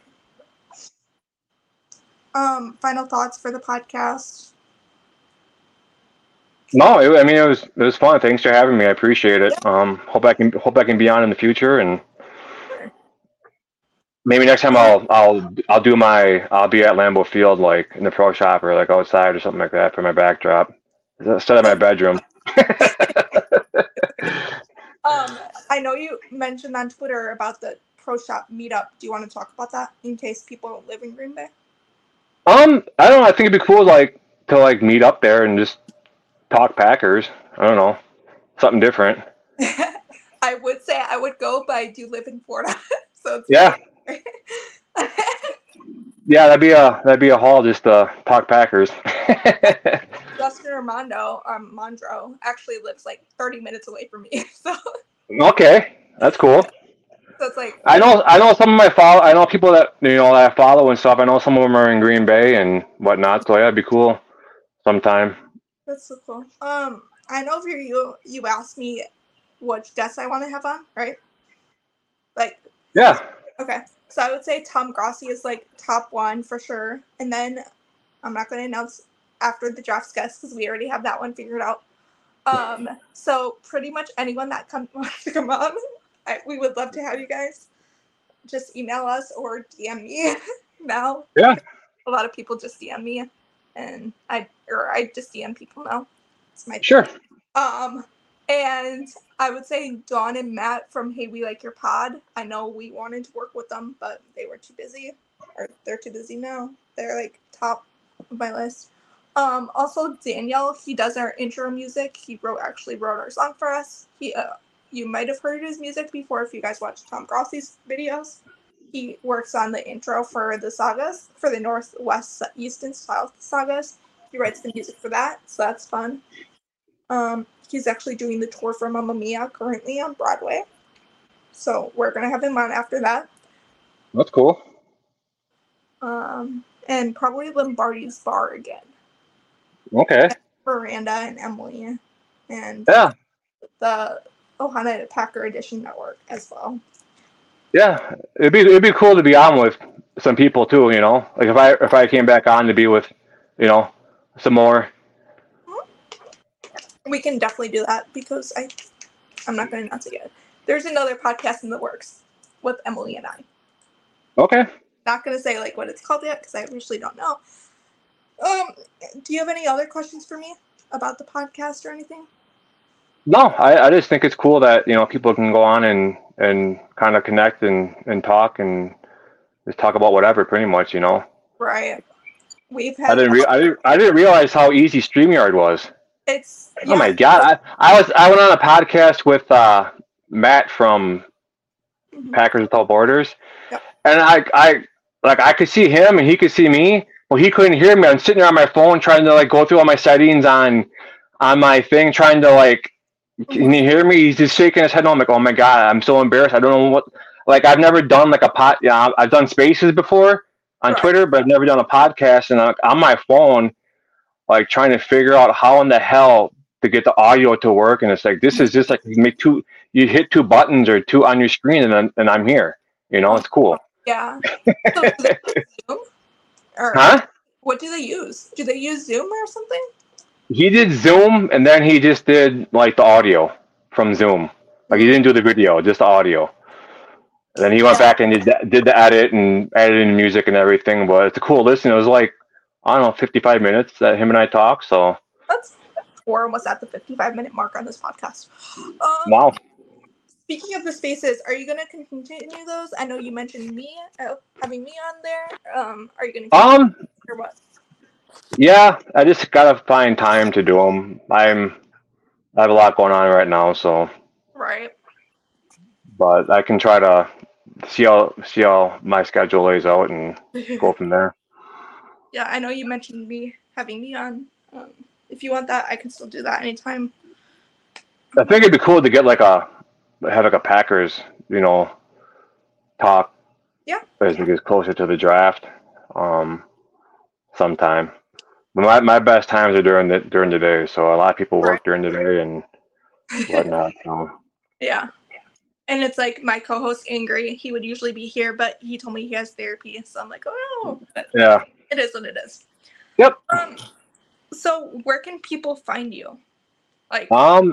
Final thoughts for the podcast. No, it was fun. Thanks for having me. I appreciate it. Hope I can be on in the future, and maybe next time I'll be at Lambeau Field, like in the pro shop or like outside or something like that for my backdrop instead of my bedroom. I know you mentioned on Twitter about the pro shop meetup. Do you want to talk about that in case people don't live in Green Bay? I don't know. I think it'd be cool to meet up there and just talk Packers. I don't know. Something different. I would say I would go, but I do live in Florida. So it's yeah. Yeah, that'd be a haul just to talk Packers. Justin Mondro actually lives like 30 minutes away from me. So okay. That's cool. So it's like I know some of I know people that that I follow and stuff. I know some of them are in Green Bay and whatnot. So yeah, it'd be cool sometime. That's so cool. I know you asked me which guests I want to have on, right? Like yeah. Okay. So I would say Tom Grossi is like top one for sure. And then I'm not going to announce after the draft guests because we already have that one figured out. So pretty much anyone that wants to come on, we would love to have you guys. Just email us or DM me now. Yeah. A lot of people just DM me, and I just DM people now. It's my sure. And I would say Dawn and Matt from Hey We Like Your Pod. I know we wanted to work with them, but they were too busy, or they're too busy now. They're like top of my list. Also Daniel, he does our intro music. He actually wrote our song for us. You might have heard his music before if you guys watch Tom Grossi's videos. He works on the intro for the sagas, for the Northwest, East, and South sagas. He writes the music for that, so that's fun. He's actually doing the tour for Mamma Mia currently on Broadway. So we're going to have him on after that. That's cool. And probably Lombardi's Bar again. Okay. And Miranda and Emily. And yeah. The Ohana Packer Edition Network as well. Yeah, it'd be cool to be on with some people too. Like if I came back on to be with, some more. We can definitely do that because I'm not going to announce it yet. There's another podcast in the works with Emily and I. Okay. Not going to say like what it's called yet because I actually don't know. Do you have any other questions for me about the podcast or anything? No, I just think it's cool that people can go on and kind of connect and talk and just talk about whatever, pretty much, Right. We've had. I didn't realize how easy StreamYard was. It's. Yeah. Oh my god! I went on a podcast with Matt from Packers Without Borders, yep. And I could see him and he could see me. Well, he couldn't hear me. I'm sitting there on my phone trying to go through all my settings on my thing, trying to can you hear me? He's just shaking his head. No, I'm like, oh my god, I'm so embarrassed. I don't know what. I've never done a pod. Yeah, I've done Spaces before, on Right. Twitter, but I've never done a podcast. And on my phone, like trying to figure out how in the hell to get the audio to work. And it's like, this is just like you hit two buttons or two on your screen, and I'm here. Oh, It's cool. yeah. So do they use Zoom? Or Huh? what do they use? Do they use Zoom or something? He did Zoom, and then he just did like the audio from Zoom. Like he didn't do the video, just the audio. And then he went Yeah. back and did the edit and added in music and everything. But it's a cool listen. It was like, I don't know, 55 minutes that him and I talked. So We're almost at the 55-minute mark on this podcast. wow. Speaking of the spaces, are you going to continue those? I know you mentioned me, having me on there. Are you going to or what? Yeah, I just gotta find time to do them. I have a lot going on right now, so Right. but I can try to see how my schedule lays out and go from there. Yeah, I know you mentioned having me on. If you want that, I can still do that anytime. I think it'd be cool to get have a Packers, talk. Yeah. As it gets closer to the draft, sometime. But my best times are during the day, so a lot of people work during the day and whatnot. So. Yeah. And it's like my co-host Angry, he would usually be here, but he told me he has therapy, so I'm like, oh, Yeah. it is what it is. Yep. So where can people find you? Like,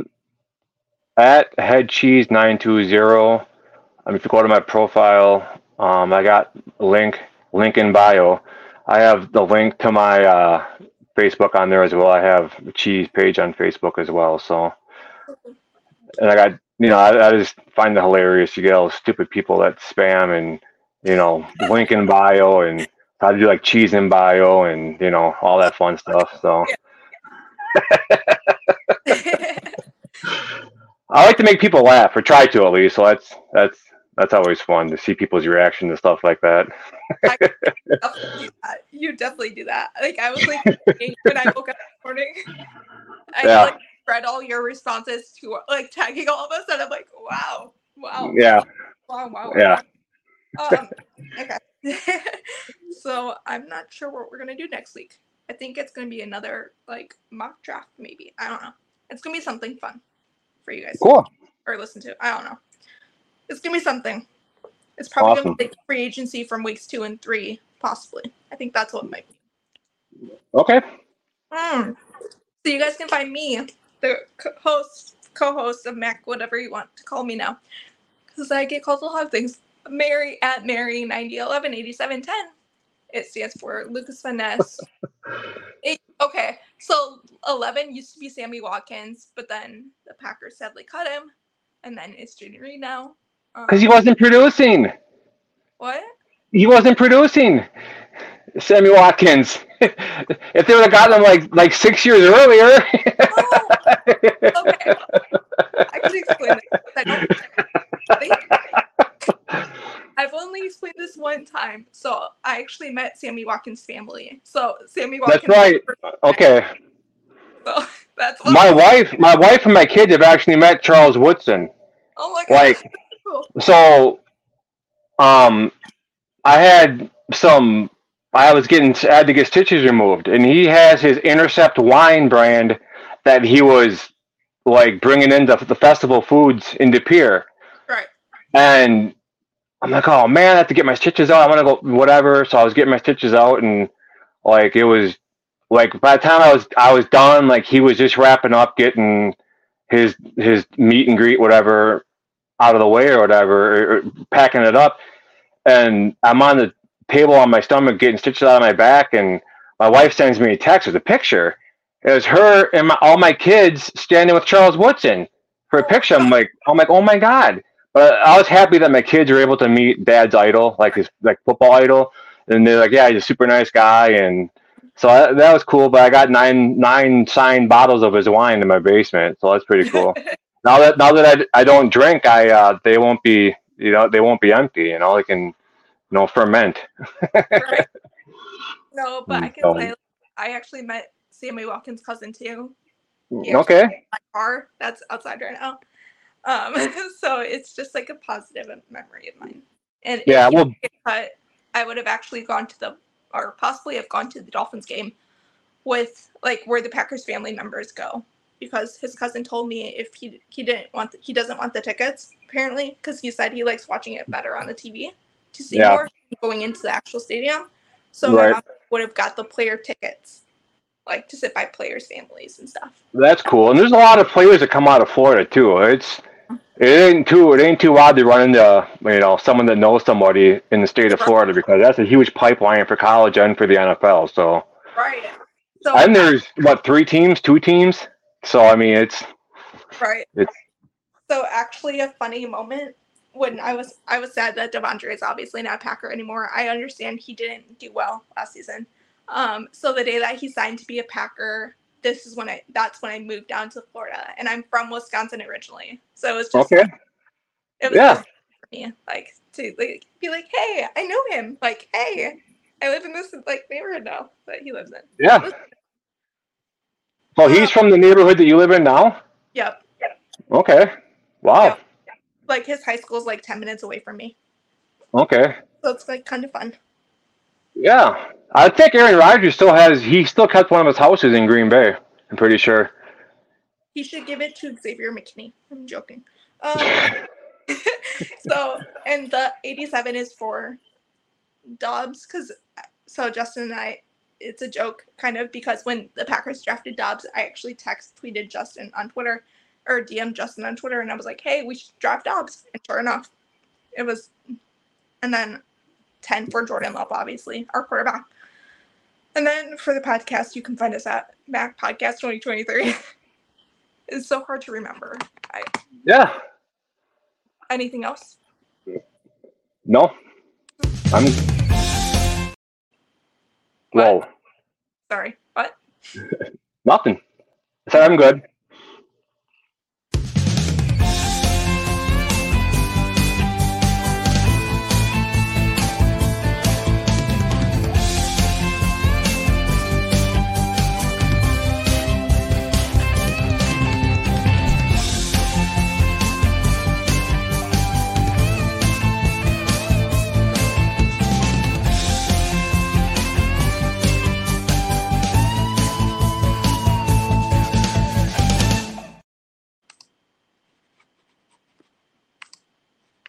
at headcheese920. If you go to my profile, I got link in bio. I have the link to my Facebook on there as well. I have a cheese page on Facebook as well. So, and I got, I just find it hilarious. You get all those stupid people that spam and, link in bio and how to do like cheese in bio and, all that fun stuff. So. I like to make people laugh, or try to at least. So that's always fun to see people's reaction to stuff like that. You definitely do that. Like I was like when I woke up this morning, I like read all your responses to like tagging all of us, and I'm like, wow. Yeah. Wow. Yeah. Okay. So I'm not sure what we're gonna do next week. I think it's gonna be another like mock draft, maybe. I don't know. It's gonna be something fun for you guys. Cool. Or listen to. I don't know. It's gonna be something. It's probably awesome. gonna be free agency from weeks 2 and 3, possibly. I think that's what it might be. Okay. So you guys can find me, the co-host of Mac, whatever you want to call me now, because I get called a lot of things. Mary at Mary 90118710. It stands for Lucas Van Ness. Okay, so 11 used to be Sammy Watkins, but then the Packers sadly cut him, and then it's Jaden Reed now. Because he wasn't producing. What? He wasn't producing. Sammy Watkins. If they would have gotten him like 6 years earlier. Oh, okay. I can explain this. I've only explained this one time. So I actually met Sammy Watkins' family. So Sammy Watkins. That's right. Okay. So that's my wife and my kids have actually met Charles Woodson. Oh my god. Like, cool. So, I had to get stitches removed, and he has his Intercept wine brand that he was like bringing into the festival foods in De Pere. Right. And I'm like, oh man, I have to get my stitches out. I want to go whatever. So I was getting my stitches out, and like it was like by the time I was done, like he was just wrapping up, getting his meet and greet whatever out of the way or whatever, or packing it up, and I'm on the table on my stomach getting stitches out of my back, and my wife sends me a text with a picture. It was her and all my kids standing with Charles Woodson for a picture. I'm like, oh my god! But I was happy that my kids were able to meet Dad's idol, like his football idol, and they're like, yeah, he's a super nice guy, and so that was cool. But I got nine signed bottles of his wine in my basement, so that's pretty cool. Now that I don't drink, they won't be empty. They can ferment. Right. No, but I can say I actually met Sammy Watkins' cousin too. Okay. My car that's outside right now. So it's just like a positive memory of mine. And yeah, if you get cut, I would have actually gone to or possibly have gone to the Dolphins game with like where the Packers family members go, because his cousin told me if he doesn't want the tickets apparently, because he said he likes watching it better on the TV to see more going into the actual stadium. So my mom would have got the player tickets, like to sit by players' families and stuff. That's cool. And there's a lot of players that come out of Florida too. It ain't too odd to run into someone that knows somebody in the state of Florida, because that's a huge pipeline for college and for the NFL. So right. So and there's two teams. So I mean it's right. So actually a funny moment when I was sad that Devondre is obviously not a Packer anymore. I understand he didn't do well last season. So the day that he signed to be a Packer, that's when I moved down to Florida, and I'm from Wisconsin originally. So it was just okay. It was just for me, like to be like, hey, I know him. Like, hey, I live in this neighborhood now that he lives in. Yeah. Oh, he's from the neighborhood that you live in now? Yep. Okay. Wow. Yep. Like his high school is like 10 minutes away from me. Okay. So it's like kind of fun. Yeah. I think Aaron Rodgers still kept one of his houses in Green Bay, I'm pretty sure. He should give it to Xavier McKinney. I'm joking. So, and the 87 is for Dobbs, so Justin and I, it's a joke kind of, because when the Packers drafted Dobbs, I actually tweeted Justin on Twitter, or DM'd Justin on Twitter, and I was like, hey, we should draft Dobbs. And sure enough, it was, and then 10 for Jordan Love, obviously, our quarterback. And then for the podcast, you can find us at Mac Podcast 2023. It's so hard to remember. Yeah. Anything else? No. Whoa. Sorry, what? Nothing. I said I'm good.